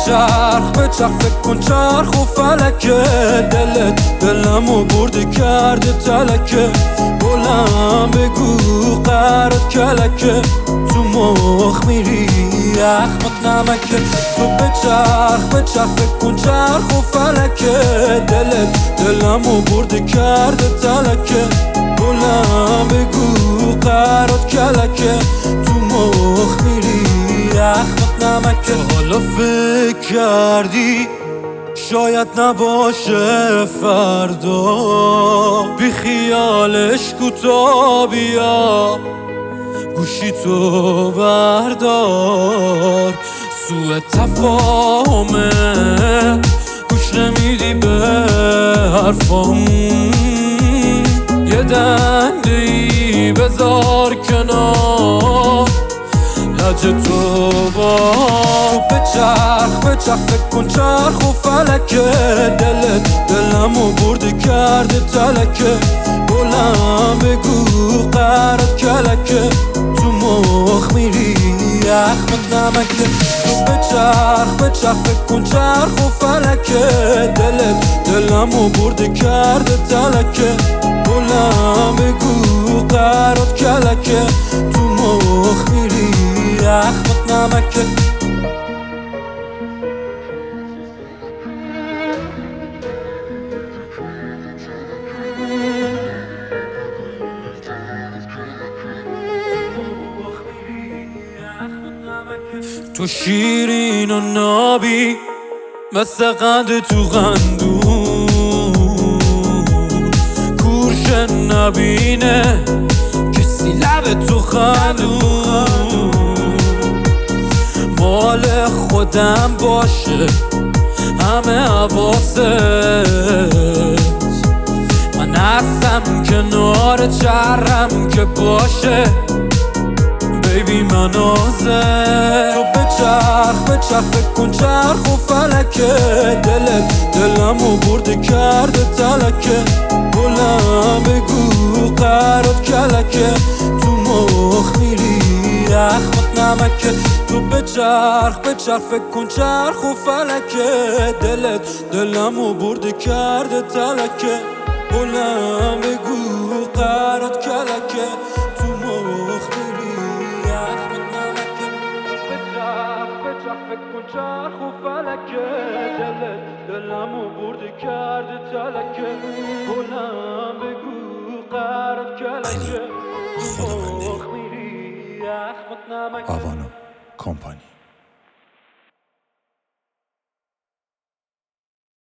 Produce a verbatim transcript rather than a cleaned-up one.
چرخ به چرخ فکر کن چرخ و فلکه دلت دلمو برده کرده تلکه بلند بگو قرارت کلکه تو مخ میری اخمت نمکه تو به چرخ به چرخ فکر کن چرخ و فلکه دلت دلمو برده کرده تلکه بلند بگو قرارت کلکه تو مخ میری اخمت نمکه حالا فکر کردی شاید نباشه فردا بی خیالش کوتا بیا گوشی تو بردار سوء تفاهمه گوش نمیدی به حرفام یه دنده ای بذار کنار لج تو با تو به چرخ به چرخ فکر کن چرخ و فلکه دلت دلمو برده کرده تلکه بلند بگو قرارت کلکه تو مخ میری اخمت نمکه تو به چرخ به چرخ فکر کن چرخ و فلکه دلت دلمو برده کرده تلکه بلند بگو قرارت کلکه تو مخ میری اخمت نمکه تو شیرین و نابی مثل قند تو قندون کورش نبینه کسی لب تو خندون مال خودم باشه همه حواست من هستم کنار چرم که باشه بیبی منازه تو به چرخ به چرخ فکر کن چرخ و فلکه دلت دلمو برده کرده تلکه بلند بگو قرارت کلکه تو مخ میری اخمت نمکه تو به چرخ به چرخ فکر کن چرخ و فلکه دلت دلمو برده کرده تلکه بلند بگو قرارت کلکه تو مخ میری اخمت نمکه به چرخ به چرخ فکر کن چرخ و فلکه دلت دلمو برده کرده تلکه بلند بگو قرارت کلکه تو مخ میری اخمت نمکه آوانو کمپانی